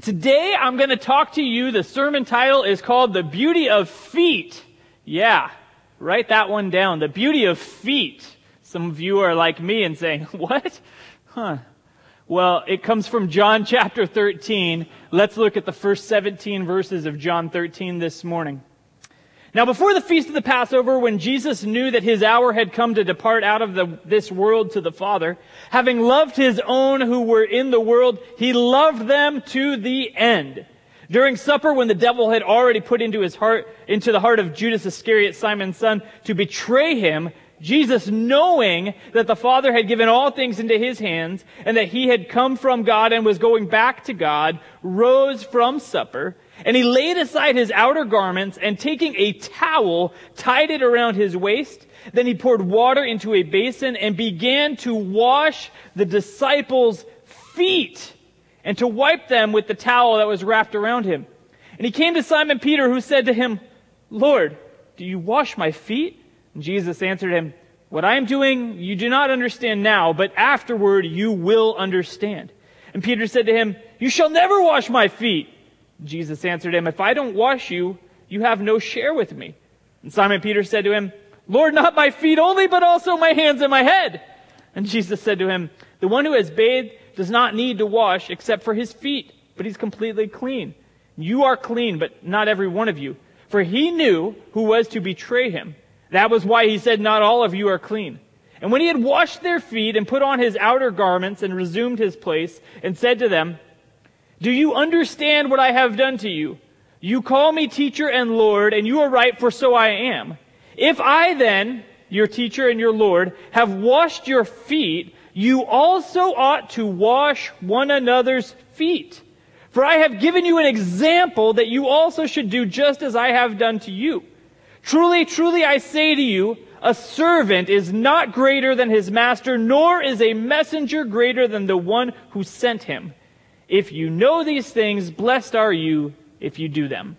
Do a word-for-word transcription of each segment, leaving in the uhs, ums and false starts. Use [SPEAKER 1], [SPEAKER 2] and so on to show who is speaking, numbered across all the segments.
[SPEAKER 1] Today I'm going to talk to you. The sermon title is called The Beauty of Feet. Yeah, write that one down. The Beauty of Feet. Some of you are like me and saying, what? Huh. Well, it comes from John chapter thirteen. Let's look at the first seventeen verses of John thirteen this morning. Now, before the feast of the Passover, when Jesus knew that his hour had come to depart out of the, this world to the Father, having loved his own who were in the world, he loved them to the end. During supper, when the devil had already put into his heart, into the heart of Judas Iscariot, Simon's son, to betray him, Jesus, knowing that the Father had given all things into his hands, and that he had come from God and was going back to God, rose from supper, and he laid aside his outer garments, and taking a towel, tied it around his waist. Then he poured water into a basin and began to wash the disciples' feet and to wipe them with the towel that was wrapped around him. And he came to Simon Peter, who said to him, "Lord, do you wash my feet?" And Jesus answered him, "What I am doing you do not understand now, but afterward you will understand." And Peter said to him, "You shall never wash my feet." Jesus answered him, "If I don't wash you, you have no share with me." And Simon Peter said to him, "Lord, not my feet only, but also my hands and my head." And Jesus said to him, "The one who has bathed does not need to wash except for his feet, but he's completely clean. You are clean, but not every one of you." For he knew who was to betray him. That was why he said, "Not all of you are clean." And when he had washed their feet and put on his outer garments and resumed his place and said to them, "Do you understand what I have done to you? You call me teacher and Lord, and you are right, for so I am. If I then, your teacher and your Lord, have washed your feet, you also ought to wash one another's feet. For I have given you an example that you also should do just as I have done to you. Truly, truly, I say to you, a servant is not greater than his master, nor is a messenger greater than the one who sent him. If you know these things, blessed are you if you do them."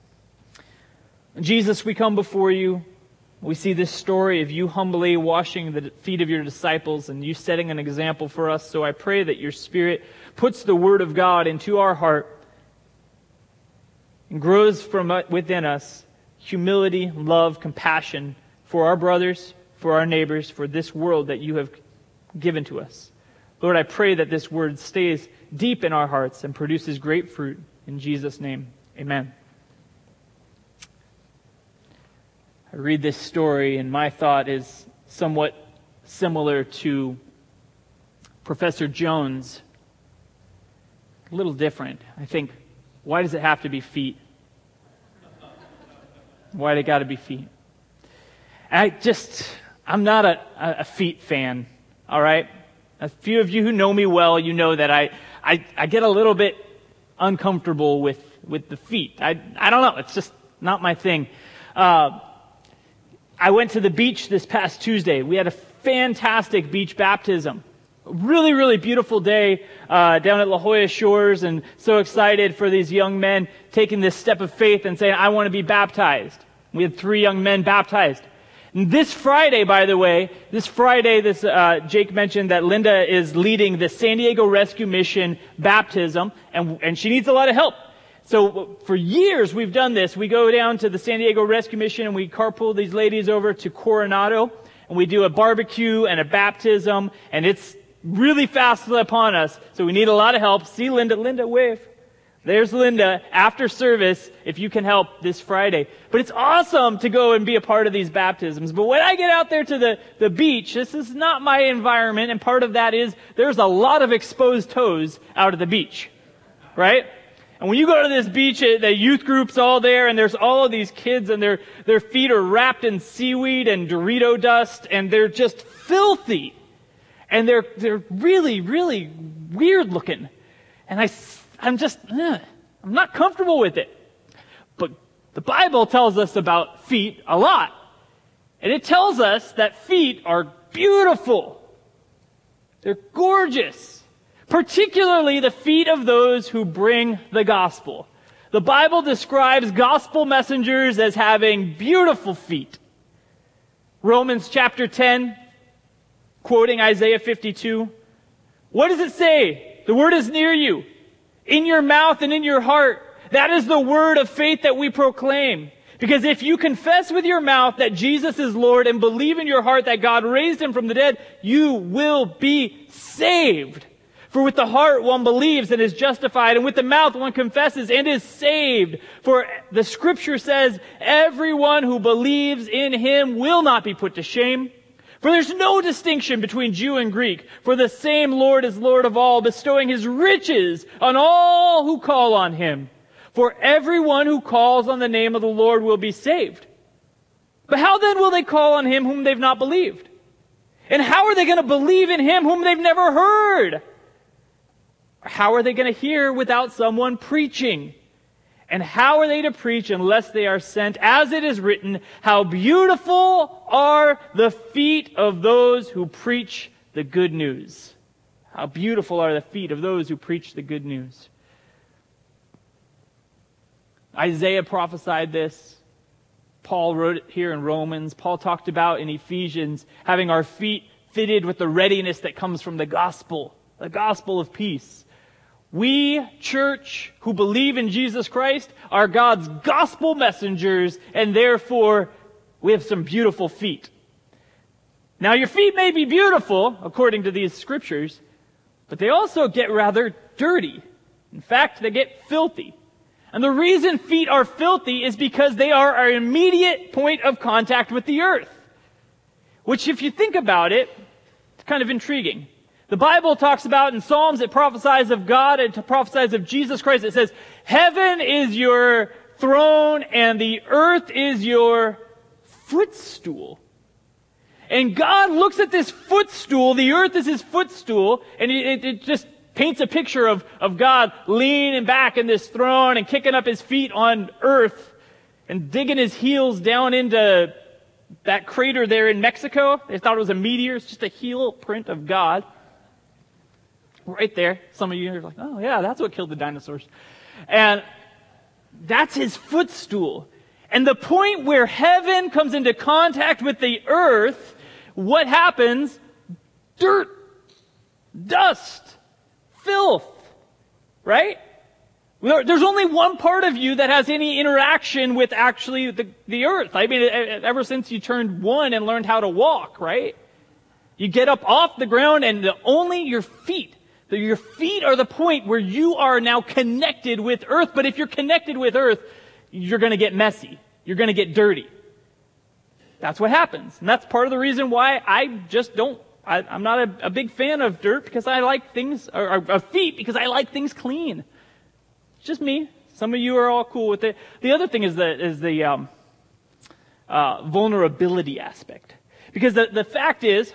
[SPEAKER 1] Jesus, we come before you. We see this story of you humbly washing the feet of your disciples and you setting an example for us. So I pray that your Spirit puts the Word of God into our heart and grows from within us humility, love, compassion for our brothers, for our neighbors, for this world that you have given to us. Lord, I pray that this word stays deep in our hearts and produces great fruit. In Jesus' name, amen. I read this story and my thought is somewhat similar to Professor Jones. A little different. I think, why does it have to be feet? Why they got to be feet? I just, I'm not a, a feet fan, all right? A few of you who know me well, you know that I, I, I get a little bit uncomfortable with, with the feet. I, I don't know. It's just not my thing. Uh, I went to the beach this past Tuesday. We had a fantastic beach baptism. A really, really beautiful day uh, down at La Jolla Shores, and so excited for these young men taking this step of faith and saying, "I want to be baptized." We had three young men baptized. And this Friday, by the way, this Friday, this uh, Jake mentioned that Linda is leading the San Diego Rescue Mission baptism, and, and she needs a lot of help. So for years we've done this. We go down to the San Diego Rescue Mission and we carpool these ladies over to Coronado, and we do a barbecue and a baptism, and it's really fast upon us. So we need a lot of help. See Linda, Linda, wave. There's Linda after service if you can help this Friday. But it's awesome to go and be a part of these baptisms. But when I get out there to the, the beach, this is not my environment, and part of that is there's a lot of exposed toes out at the beach, right? And when you go to this beach, the youth group's all there, and there's all of these kids, and their their feet are wrapped in seaweed and Dorito dust, and they're just filthy. And they're they're really, really weird looking. And I, I'm just, ugh, I'm not comfortable with it. But the Bible tells us about feet a lot. And it tells us that feet are beautiful. They're gorgeous. Particularly the feet of those who bring the gospel. The Bible describes gospel messengers as having beautiful feet. Romans chapter ten, quoting Isaiah fifty-two. What does it say? The word is near you. in your mouth and in your heart. That is the word of faith that we proclaim. Because if you confess with your mouth that Jesus is Lord and believe in your heart that God raised him from the dead, you will be saved. For with the heart one believes and is justified, and with the mouth one confesses and is saved. For the scripture says, everyone who believes in him will not be put to shame. For there's no distinction between Jew and Greek, for the same Lord is Lord of all, bestowing his riches on all who call on him. For everyone who calls on the name of the Lord will be saved. But how then will they call on him whom they've not believed? And how are they going to believe in him whom they've never heard? How are they going to hear without someone preaching? And how are they to preach unless they are sent? As it is written, how beautiful are the feet of those who preach the good news. How beautiful are the feet of those who preach the good news. Isaiah prophesied this. Paul wrote it here in Romans. Paul talked about in Ephesians having our feet fitted with the readiness that comes from the gospel, the gospel of peace. We, church, who believe in Jesus Christ, are God's gospel messengers, and therefore we have some beautiful feet. Now, your feet may be beautiful, according to these scriptures, but they also get rather dirty. In fact, they get filthy. And the reason feet are filthy is because they are our immediate point of contact with the earth. Which, if you think about it, it's kind of intriguing. The Bible talks about in Psalms, it prophesies of God, it prophesies of Jesus Christ. It says, heaven is your throne and the earth is your footstool. And God looks at this footstool, the earth is his footstool, and it, it just paints a picture of, of God leaning back in this throne and kicking up his feet on earth and digging his heels down into that crater there in Mexico. They thought it was a meteor. It's just a heel print of God. Right there. Some of you are like, oh yeah, that's what killed the dinosaurs. And that's his footstool. And the point where heaven comes into contact with the earth, what happens? Dirt, dust, filth, right? There's only one part of you that has any interaction with actually the, the earth. I mean, ever since you turned one and learned how to walk, right? You get up off the ground and the, only your feet Your feet are the point where you are now connected with earth. But if you're connected with earth, you're going to get messy. You're going to get dirty. That's what happens. And that's part of the reason why I just don't, I, I'm not a, a big fan of dirt, because I like things, or, or of feet, because I like things clean. It's just me. Some of you are all cool with it. The other thing is the, is the um, uh, vulnerability aspect. Because the, the fact is,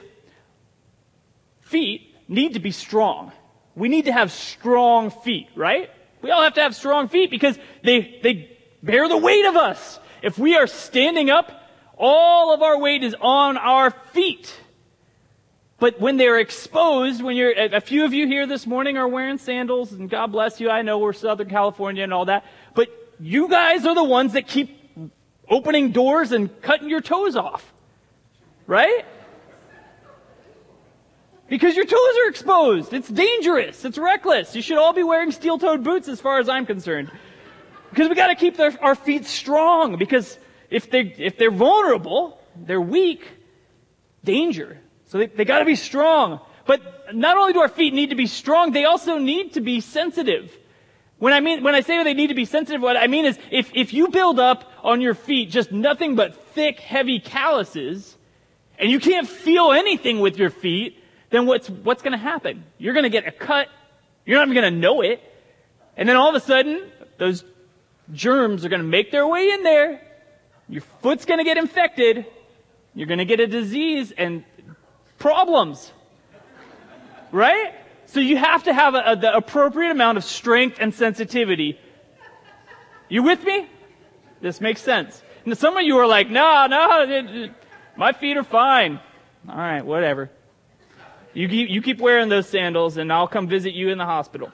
[SPEAKER 1] feet need to be strong. We need to have strong feet, right? We all have to have strong feet because they, they bear the weight of us. If we are standing up, all of our weight is on our feet. But when they're exposed, when you're, a few of you here this morning are wearing sandals, and God bless you, I know we're Southern California and all that, but you guys are the ones that keep opening doors and cutting your toes off, right? Because your toes are exposed. It's dangerous. It's reckless. You should all be wearing steel-toed boots as far as I'm concerned. Because we got to keep their, our feet strong. Because if they if they're vulnerable, they're weak, danger. So they, they got to be strong. But not only do our feet need to be strong, they also need to be sensitive. When I mean when I say they need to be sensitive, what I mean is if if you build up on your feet just nothing but thick, heavy calluses, and you can't feel anything with your feet, then what's what's going to happen? You're going to get a cut. You're not even going to know it. And then all of a sudden, those germs are going to make their way in there. Your foot's going to get infected. You're going to get a disease and problems. Right? So you have to have a, a, the appropriate amount of strength and sensitivity. You with me? This makes sense. And some of you are like, no, no, it, it, my feet are fine. All right, whatever. You keep, you keep wearing those sandals, and I'll come visit you in the hospital.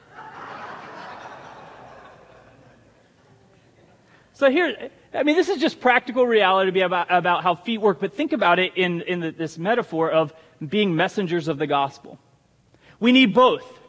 [SPEAKER 1] So here, I mean, this is just practical reality about, about how feet work, but think about it in, in the, this metaphor of being messengers of the gospel. We need both.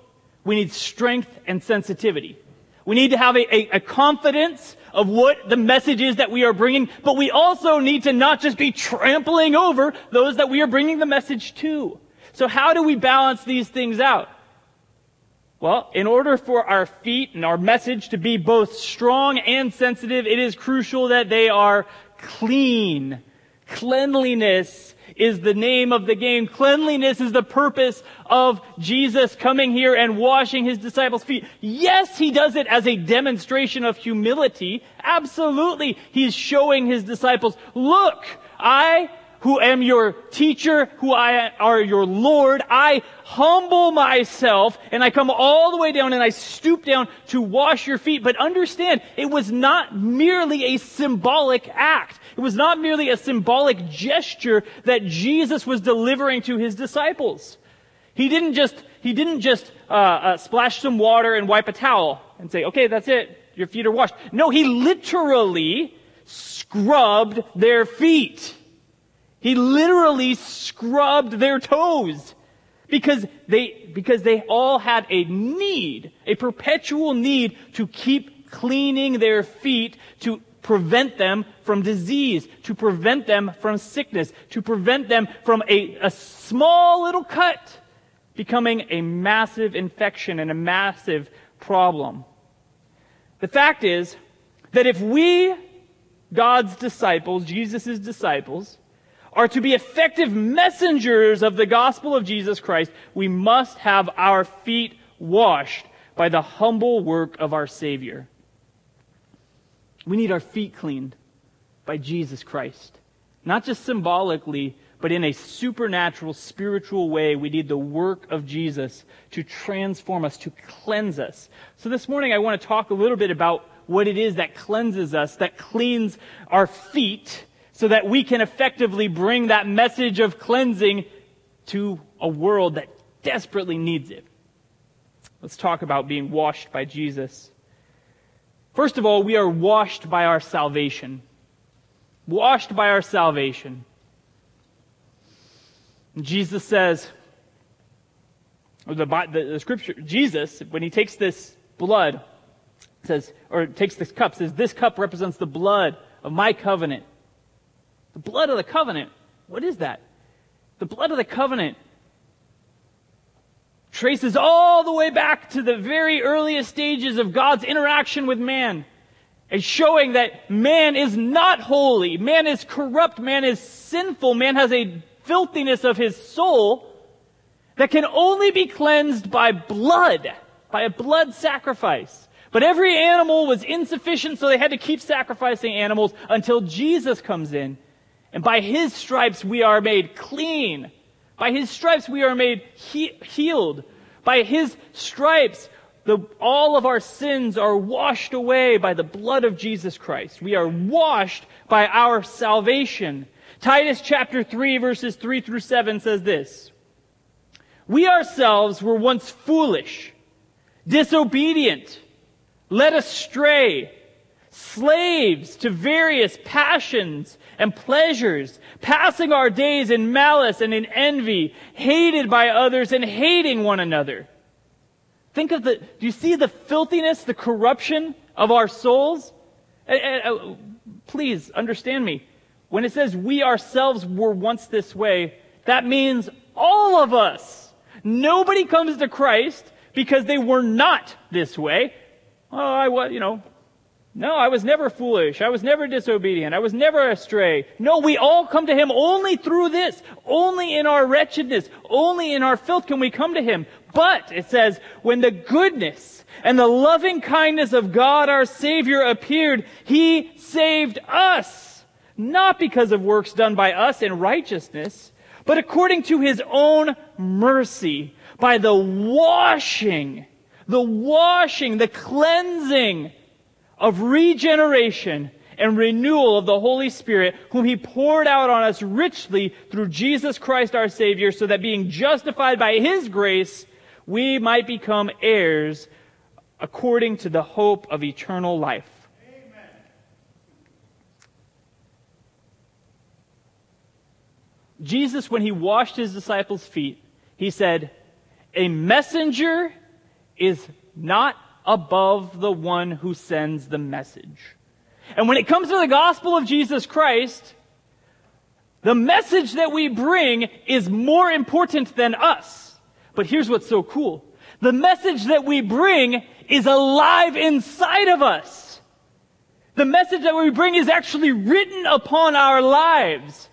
[SPEAKER 1] We need strength and sensitivity. We need to have a, a, a confidence of what the message is that we are bringing, but we also need to not just be trampling over those that we are bringing the message to. So how do we balance these things out? Well, in order for our feet and our message to be both strong and sensitive, it is crucial that they are clean. Cleanliness is the name of the game. Cleanliness is the purpose of Jesus coming here and washing his disciples' feet. Yes, he does it as a demonstration of humility. Absolutely. He's showing his disciples, look, I who am your teacher, who I are your Lord, I humble myself and I come all the way down and I stoop down to wash your feet. But understand, it was not merely a symbolic act. It was not merely a symbolic gesture that Jesus was delivering to his disciples. He didn't just, he didn't just uh, uh, splash some water and wipe a towel and say, okay, that's it. Your feet are washed. No, he literally scrubbed their feet. He literally scrubbed their toes because they, because they all had a need, a perpetual need to keep cleaning their feet to prevent them from disease, to prevent them from sickness, to prevent them from a, a small little cut becoming a massive infection and a massive problem. The fact is that if we, God's disciples, Jesus' disciples, are to be effective messengers of the gospel of Jesus Christ, we must have our feet washed by the humble work of our Savior. We need our feet cleaned by Jesus Christ. Not just symbolically, but in a supernatural, spiritual way. We need the work of Jesus to transform us, to cleanse us. So this morning I want to talk a little bit about what it is that cleanses us, that cleans our feet, so that we can effectively bring that message of cleansing to a world that desperately needs it. Let's talk about being washed by Jesus. First of all, we are washed by our salvation. Washed by our salvation. And Jesus says, or the, the, the scripture, Jesus, when he takes this blood, says, or takes this cup, says, this cup represents the blood of my covenant. The blood of the covenant. What is that? The blood of the covenant traces all the way back to the very earliest stages of God's interaction with man, and showing that man is not holy, man is corrupt, man is sinful, man has a filthiness of his soul that can only be cleansed by blood, by a blood sacrifice. But every animal was insufficient, so they had to keep sacrificing animals until Jesus comes in. And by his stripes we are made clean. By his stripes we are made he- healed. By his stripes the, all of our sins are washed away by the blood of Jesus Christ. We are washed by our salvation. Titus chapter three verses three through seven says this. We ourselves were once foolish, disobedient, led astray, slaves to various passions and pleasures, passing our days in malice and in envy, hated by others and hating one another. Think of the, do you see the filthiness, the corruption of our souls? Uh, uh, please understand me. When it says we ourselves were once this way, that means all of us. Nobody comes to Christ because they were not this way. Oh, I was, you know, no, I was never foolish. I was never disobedient. I was never astray. No, we all come to him only through this. Only in our wretchedness, only in our filth can we come to him. But, it says, when the goodness and the loving kindness of God our Savior appeared, he saved us. Not because of works done by us in righteousness, but according to his own mercy, by the washing, the washing, the cleansing of regeneration and renewal of the Holy Spirit, whom he poured out on us richly through Jesus Christ our Savior, so that being justified by his grace, we might become heirs according to the hope of eternal life. Amen. Jesus, when he washed his disciples' feet, he said, a messenger is not above the one who sends the message. And when it comes to the gospel of Jesus Christ, the message that we bring is more important than us. But here's what's so cool. The message that we bring is alive inside of us. The message that we bring is actually written upon our lives.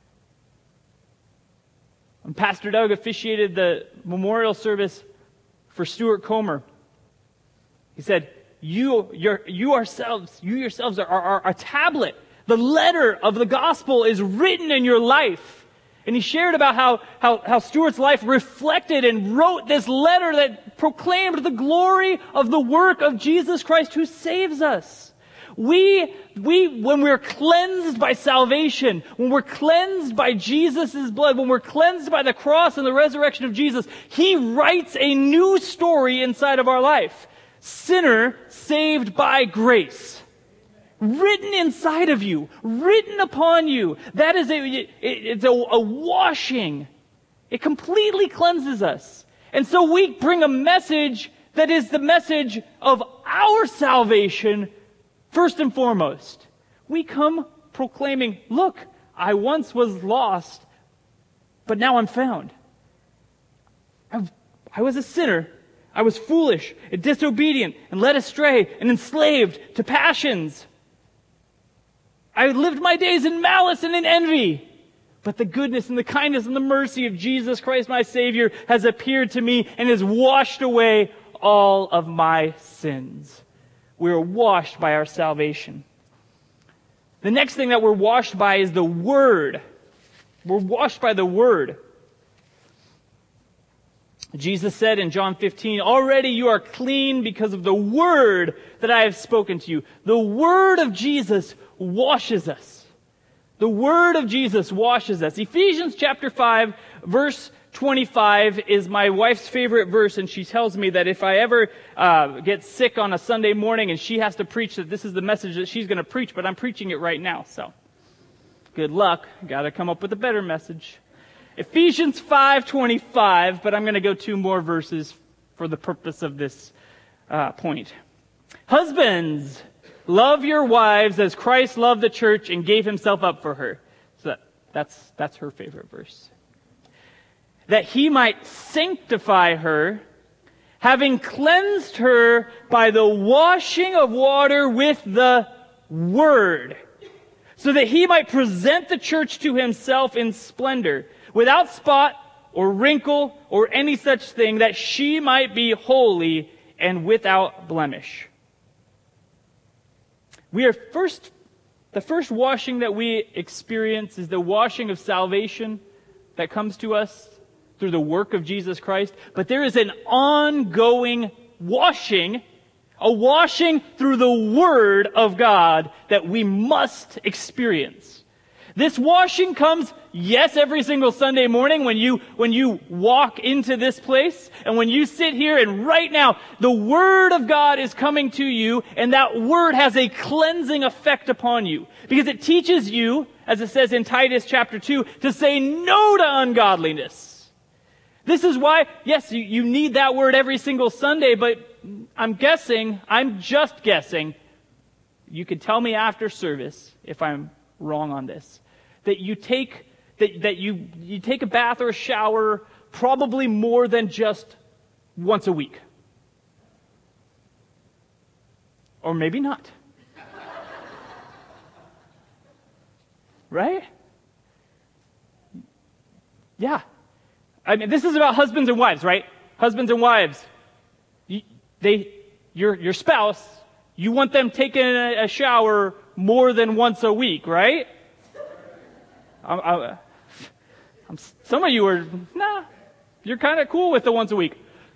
[SPEAKER 1] When Pastor Doug officiated the memorial service for Stuart Comer, he said, you, your, you ourselves, you yourselves are, are, are a tablet. The letter of the gospel is written in your life. And he shared about how, how, how Stuart's life reflected and wrote this letter that proclaimed the glory of the work of Jesus Christ who saves us. We, we, when we're cleansed by salvation, when we're cleansed by Jesus' blood, when we're cleansed by the cross and the resurrection of Jesus, He writes a new story inside of our life. Sinner saved by grace. Written inside of you, written upon you. That is a, it, it's a, a washing. It completely cleanses us. And so we bring a message that is the message of our salvation first and foremost. We come proclaiming, look, I once was lost, but now I'm found. I've, I was a sinner. I was foolish and disobedient and led astray and enslaved to passions. I lived my days in malice and in envy. But the goodness and the kindness and the mercy of Jesus Christ, my Savior, has appeared to me and has washed away all of my sins. We are washed by our salvation. The next thing that we're washed by is the Word. We're washed by the Word. Jesus said in John fifteen, already you are clean because of the Word that I have spoken to you. The Word of Jesus washes us. The Word of Jesus washes us. Ephesians chapter five, verse twenty-five is my wife's favorite verse, and she tells me that if I ever uh, get sick on a Sunday morning and she has to preach, that this is the message that she's going to preach, but I'm preaching it right now, so good luck. Got to come up with a better message. Ephesians five twenty-five, but I'm going to go two more verses for the purpose of this uh, point. Husbands, love your wives as Christ loved the church and gave himself up for her. So that, that's, that's her favorite verse. That he might sanctify her, having cleansed her by the washing of water with the word, so that he might present the church to himself in splendor, without spot or wrinkle or any such thing, that she might be holy and without blemish. We are first, the first washing that we experience is the washing of salvation that comes to us through the work of Jesus Christ. But there is an ongoing washing, a washing through the Word of God that we must experience. This washing comes, yes, every single Sunday morning when you, when you walk into this place and when you sit here, and right now the Word of God is coming to you, and that Word has a cleansing effect upon you because it teaches you, as it says in Titus chapter two, to say no to ungodliness. This is why, yes, you, you need that word every single Sunday, but I'm guessing, I'm just guessing, you could tell me after service if I'm wrong on this, that you take that, that you you take a bath or a shower probably more than just once a week. Or maybe not. Right? Yeah. I mean, this is about husbands and wives, right? Husbands and wives. You, they, your your spouse, you want them taking a, a shower more than once a week, right? I, I, I'm, some of you are, nah, you're kind of cool with the once a week.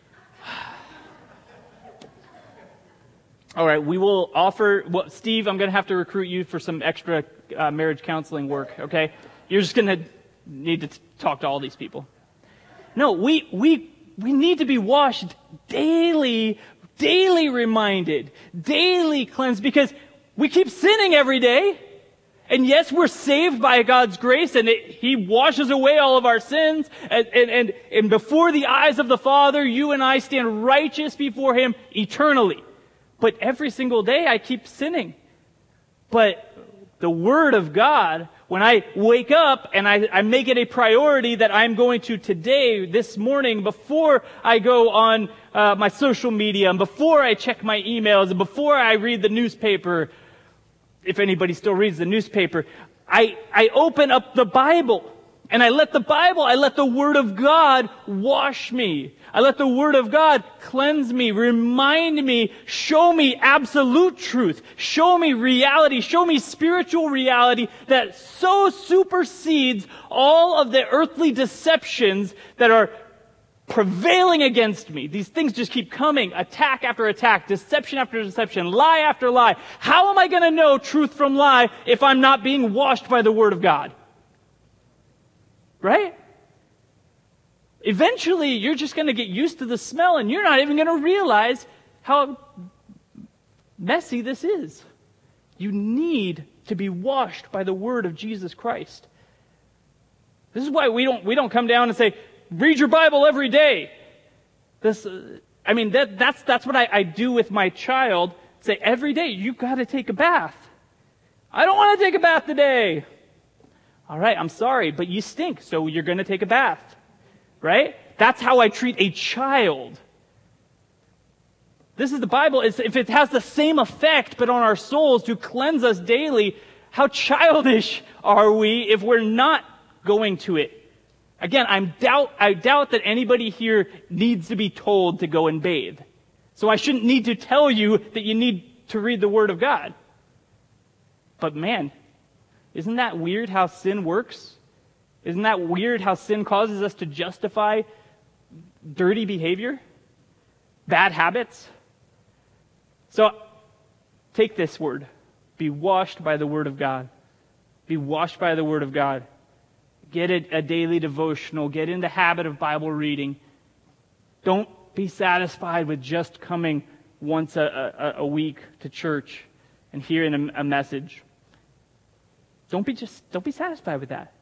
[SPEAKER 1] All right, we will offer, well, Steve, I'm going to have to recruit you for some extra uh, marriage counseling work, okay? You're just going to need to t- talk to all these people. No, we, we, we need to be washed daily, daily reminded, daily cleansed, because we keep sinning every day. And yes, we're saved by God's grace, and it, He washes away all of our sins. And, and, and, and before the eyes of the Father, you and I stand righteous before Him eternally. But every single day I keep sinning. But the Word of God, when I wake up and I, I make it a priority that I'm going to today, this morning, before I go on uh, my social media, and before I check my emails, and before I read the newspaper, if anybody still reads the newspaper, I, I open up the Bible. And I let the Bible, I let the Word of God wash me. I let the Word of God cleanse me, remind me, show me absolute truth, show me reality, show me spiritual reality that so supersedes all of the earthly deceptions that are prevailing against me. These things just keep coming, attack after attack, deception after deception, lie after lie. How am I going to know truth from lie if I'm not being washed by the Word of God? Right? Eventually, you're just going to get used to the smell, and you're not even going to realize how messy this is. You need to be washed by the Word of Jesus Christ. This is why we don't we don't come down and say, read your Bible every day. This, uh, I mean, that that's that's what I, I do with my child. Say, every day, you've got to take a bath. I don't want to take a bath today. All right, I'm sorry, but you stink, so you're going to take a bath. Right? That's how I treat a child. This is the Bible. It's, if it has the same effect, but on our souls to cleanse us daily, how childish are we if we're not going to it? Again, I'm doubt, I doubt that anybody here needs to be told to go and bathe. So I shouldn't need to tell you that you need to read the Word of God. But man, isn't that weird how sin works? Isn't that weird how sin causes us to justify dirty behavior? Bad habits? So, take this word. Be washed by the Word of God. Be washed by the Word of God. Get a, a daily devotional. Get in the habit of Bible reading. Don't be satisfied with just coming once a, a, a week to church and hearing a, a message. Don't be just don't be satisfied with that.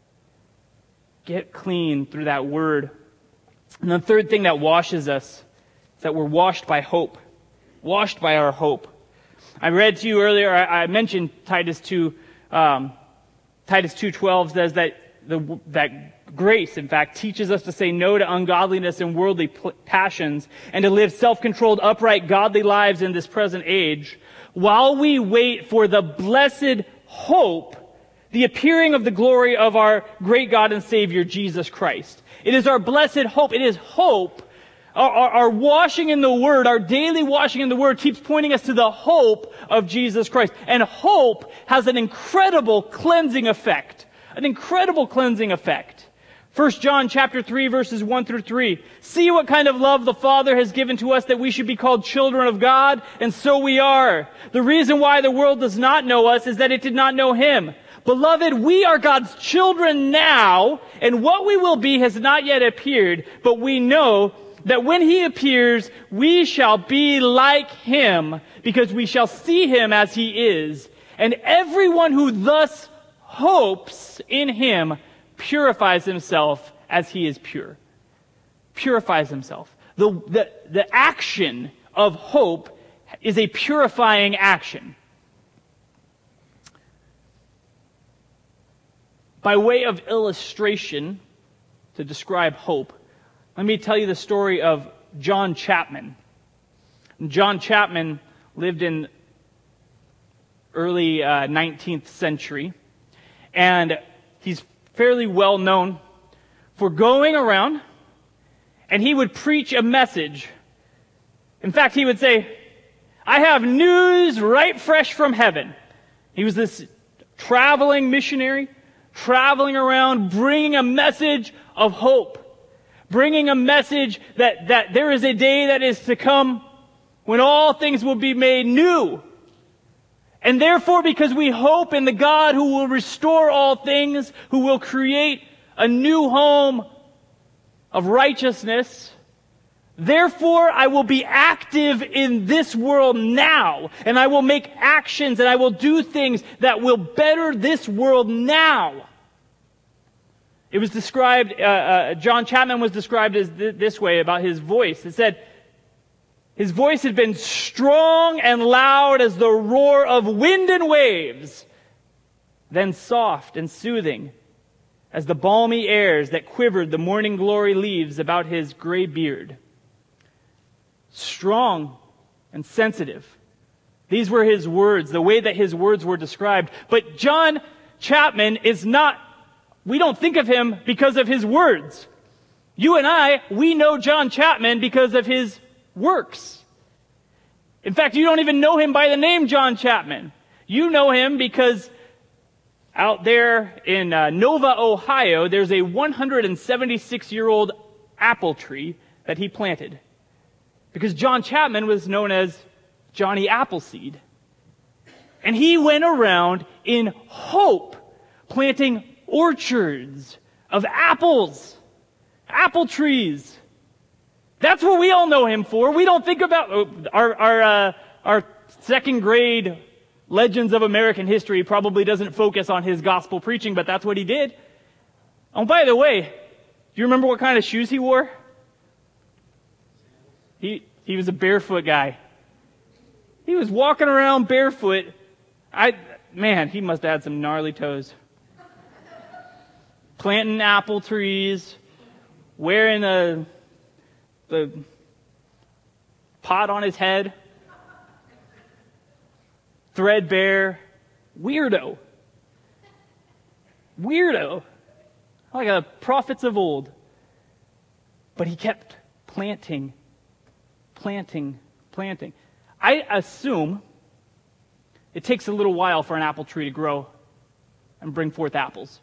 [SPEAKER 1] Get clean through that Word. And the third thing that washes us is that we're washed by hope. Washed by our hope. I read to you earlier, I, I mentioned Titus two, um, Titus two twelve says that the, that grace, in fact, teaches us to say no to ungodliness and worldly pl- passions and to live self-controlled, upright, godly lives in this present age while we wait for the blessed hope, the appearing of the glory of our great God and Savior, Jesus Christ. It is our blessed hope. It is hope. Our, our, our washing in the Word, our daily washing in the Word keeps pointing us to the hope of Jesus Christ. And hope has an incredible cleansing effect. An incredible cleansing effect. First John chapter three, verses one through three. See what kind of love the Father has given to us that we should be called children of God, and so we are. The reason why the world does not know us is that it did not know Him. Beloved, we are God's children now, and what we will be has not yet appeared, but we know that when He appears, we shall be like Him, because we shall see Him as He is. And everyone who thus hopes in Him purifies himself as He is pure. Purifies himself. The, the, the action of hope is a purifying action. By way of illustration, to describe hope, let me tell you the story of John Chapman. John Chapman lived in early uh, nineteenth century, and he's fairly well known for going around, and he would preach a message. In fact, he would say, I have news right fresh from heaven. He was this traveling missionary, traveling around, bringing a message of hope, bringing a message that, that there is a day that is to come when all things will be made new. And therefore, because we hope in the God who will restore all things, who will create a new home of righteousness, Therefore, I will be active in this world now, and I will make actions, and I will do things that will better this world now. It was described, uh, uh, John Chapman was described as th- this way about his voice. It said, his voice had been strong and loud as the roar of wind and waves, then soft and soothing as the balmy airs that quivered the morning glory leaves about his gray beard. Strong and sensitive. These were his words, the way that his words were described. But John Chapman is not, we don't think of him because of his words. You and I, we know John Chapman because of his works. In fact, you don't even know him by the name John Chapman. You know him because out there in uh, Nova, Ohio, there's a one hundred seventy-six-year-old apple tree that he planted. Because John Chapman was known as Johnny Appleseed. And he went around in hope planting orchards of apples, apple trees. That's what we all know him for. We don't think about our our uh, our second grade Legends of American History probably doesn't focus on his gospel preaching, but that's what he did. Oh, by the way, do you remember what kind of shoes he wore? He he was a barefoot guy. He was walking around barefoot. I man, he must have had some gnarly toes. Planting apple trees, wearing a the pot on his head, threadbare, weirdo. Weirdo. Like the prophets of old. But he kept planting, planting, planting. I assume it takes a little while for an apple tree to grow and bring forth apples.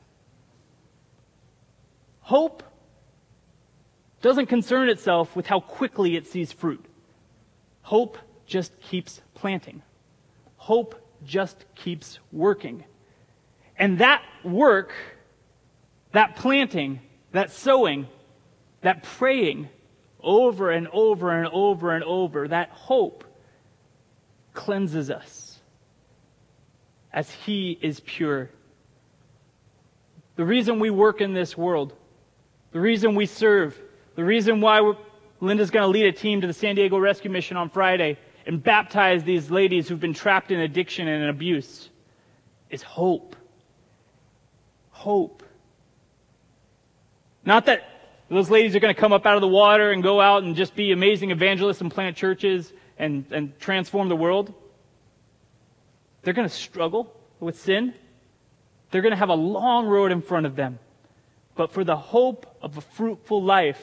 [SPEAKER 1] Hope doesn't concern itself with how quickly it sees fruit. Hope just keeps planting. Hope just keeps working. And that work, that planting, that sowing, that praying over and over and over and over, that hope cleanses us as He is pure. The reason we work in this world, the reason we serve, the reason why we're, Linda's going to lead a team to the San Diego Rescue Mission on Friday and baptize these ladies who've been trapped in addiction and abuse is hope. Hope. Not that those ladies are going to come up out of the water and go out and just be amazing evangelists and plant churches and, and transform the world. They're going to struggle with sin. They're going to have a long road in front of them. But for the hope of a fruitful life,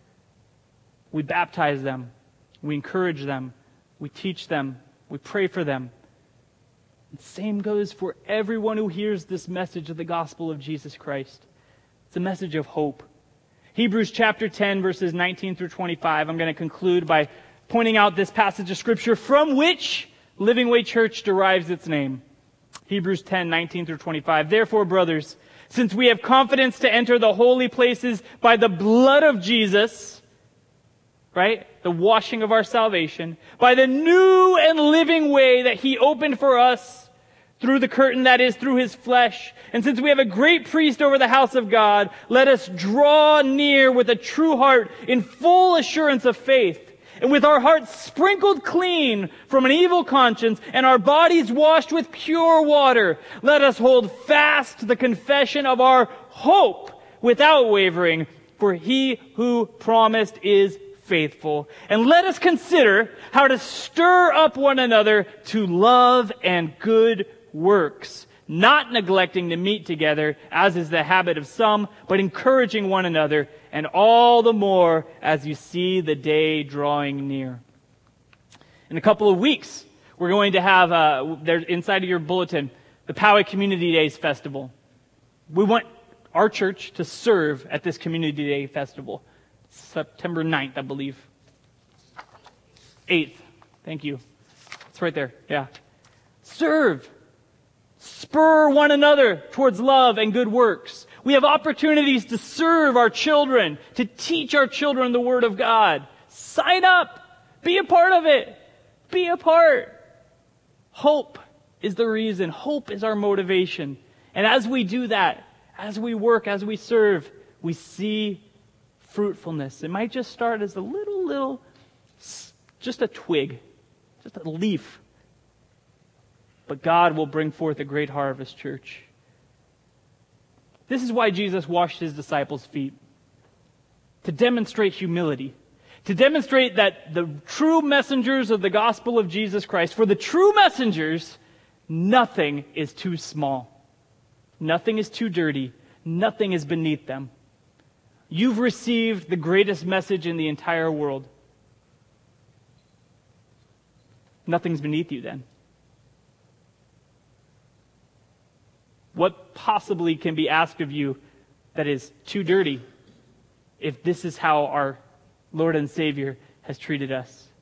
[SPEAKER 1] we baptize them, we encourage them, we teach them, we pray for them. The same goes for everyone who hears this message of the gospel of Jesus Christ. It's a message of hope. Hebrews chapter ten, verses nineteen through twenty-five. I'm going to conclude by pointing out this passage of Scripture from which Living Way Church derives its name. Hebrews ten, nineteen through twenty-five. Therefore, brothers, since we have confidence to enter the holy places by the blood of Jesus, right? The washing of our salvation, by the new and living way that He opened for us through the curtain, that is, through His flesh. And since we have a great priest over the house of God, let us draw near with a true heart in full assurance of faith, and with our hearts sprinkled clean from an evil conscience and our bodies washed with pure water, let us hold fast the confession of our hope without wavering, for He who promised is faithful. And let us consider how to stir up one another to love and good works, not neglecting to meet together, as is the habit of some, but encouraging one another, and all the more as you see the day drawing near. In a couple of weeks, we're going to have, uh, there inside of your bulletin, the Poway Community Days Festival. We want our church to serve at this Community Day Festival. September ninth, I believe. eighth. Thank you. It's right there. Yeah. Serve. Spur one another towards love and good works. We have opportunities to serve our children, to teach our children the Word of God. Sign up. Be a part of it. Be a part. Hope is the reason. Hope is our motivation. And as we do that, as we work, as we serve, we see fruitfulness. It might just start as a little, little, just a twig, just a leaf. But God will bring forth a great harvest, church. This is why Jesus washed his disciples' feet. To demonstrate humility. To demonstrate that the true messengers of the gospel of Jesus Christ, for the true messengers, nothing is too small. Nothing is too dirty. Nothing is beneath them. You've received the greatest message in the entire world. Nothing's beneath you then. What possibly can be asked of you that is too dirty if this is how our Lord and Savior has treated us?